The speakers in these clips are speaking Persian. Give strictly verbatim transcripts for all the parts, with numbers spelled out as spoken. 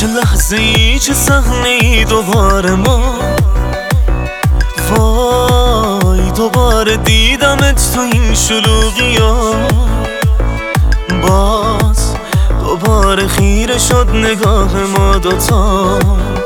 چه لحظه ای چه صحنه ای دوباره ما، وای دوباره دیدمت تو این شلوغی ها. باز دوباره خیره شد نگاه ما دوتا،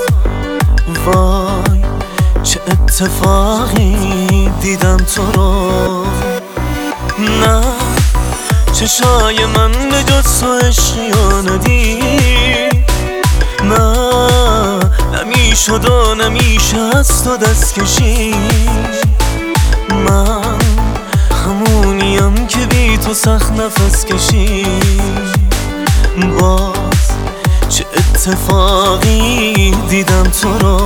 وای چه اتفاقی دیدم تو رو. نه چشای من به جز تو عشقی ها ندید، نه نمیشد و نمیشه از تو دست کشید. من همونیم که بی تو سخت نفس کشید. باز چه اتفاقی دیدم تو رو.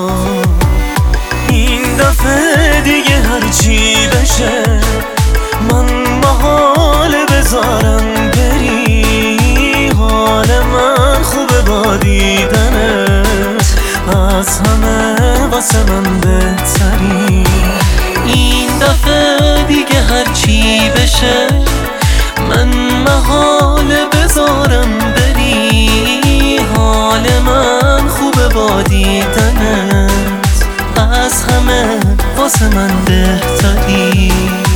این دفعه دیگه هرچی بشه من محال بذارم بری. حال من خوبه با دیدنت، از همه واسه من بهتری. این دفعه دیگه هرچی بشه من محال بذارم بری. حال من خوبه با دیدنت، از همه واسه من بهتری.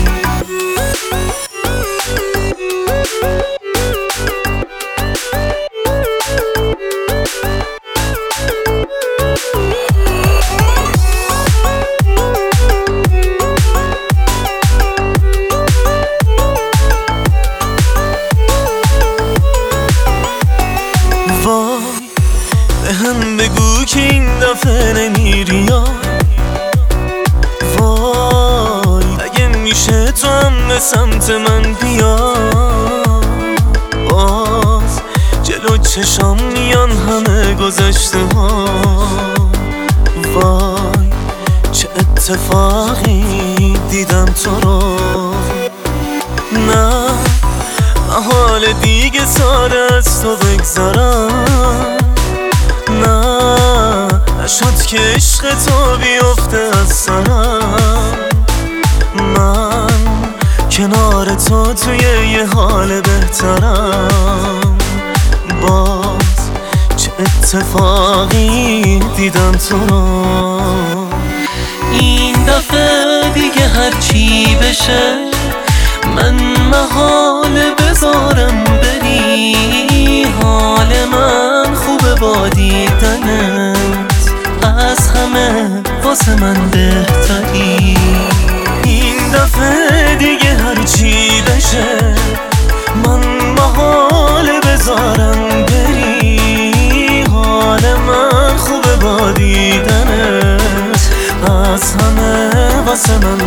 وای به هم بگو که این دفعه نمیری یا وای، اگه میشه تو هم به سمت من بیا. باز جلو چشام میان همه گذشته ها، وای چه اتفاقی دیدم تو رو. نه حال دیگه ساده از تو بگذارم، نه نشد که عشق تو بیفته از سرم. من کنار تو توی یه حال بهترم. باز چه اتفاقی دیدم تو رو. این دفعه دیگه هرچی بشه من محال بذارم بری. حال من خوبه با دیدنت، از همه واسه من بهتری. این دفعه دیگه هرچی بشه من محال بذارم بری. حال من خوبه با دیدنت، از همه واسه من